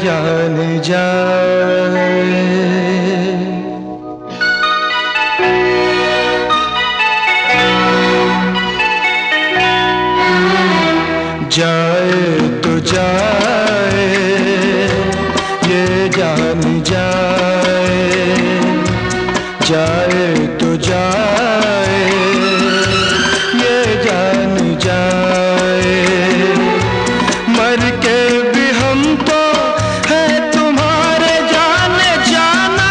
जान जाए। जाए तो जाए ये जान जाए, जाए तो जाए ये जान जाए। मर के भी हम तो है तुम्हारे जाने जाना।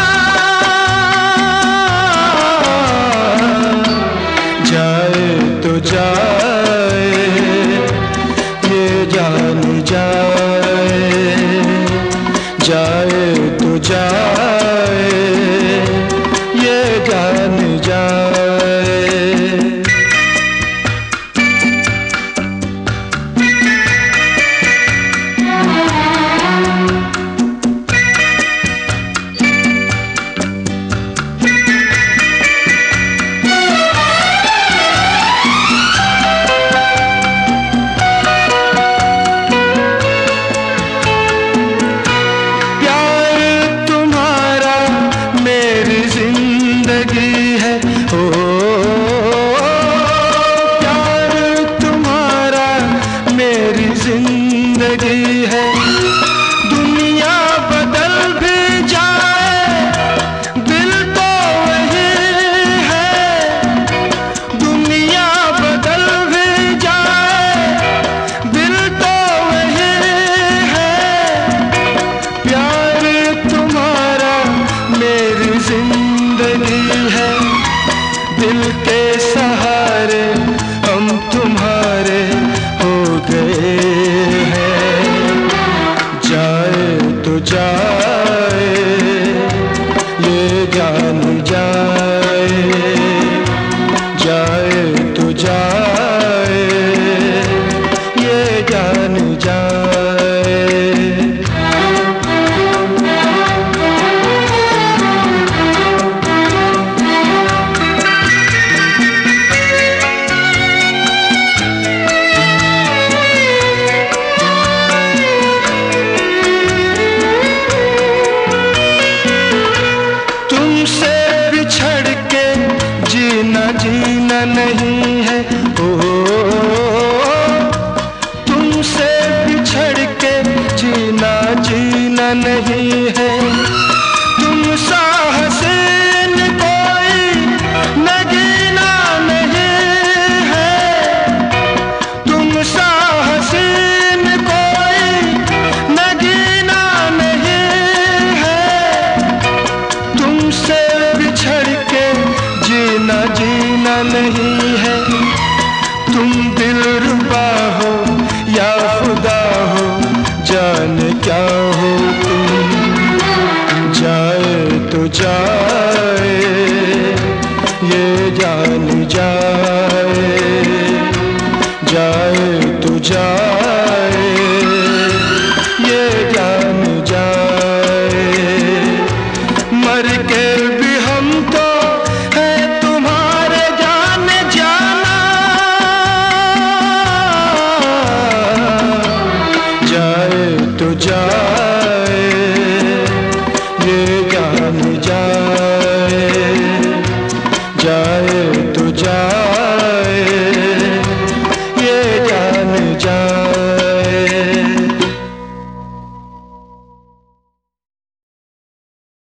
जाए तो जाए ये जान जाए, जाए तो जाए ये जान जाए। जिंदगी है दुनिया बदल भी जाए दिल तो वही है। दुनिया बदल भी जाए दिल तो वही है। प्यार तुम्हारा मेरी जिंदगी है। दिल के सहारे हम तुम्हारे हो गए हैं। जाए तो जाए ये जान जाए, जाए तो जाए ये जान जाए। जीना नहीं है ओ, तुमसे बिछड़ के जीना जीना नहीं है। तुम सा हसीन कोई नगीना नहीं है। तुम सा हसीन कोई नगीना नहीं है। तुमसे बिछड़ के जीना जीना नहीं है। तुम दिलरुबा हो या खुदा हो जाने क्या हो तुम। जाए तो जाए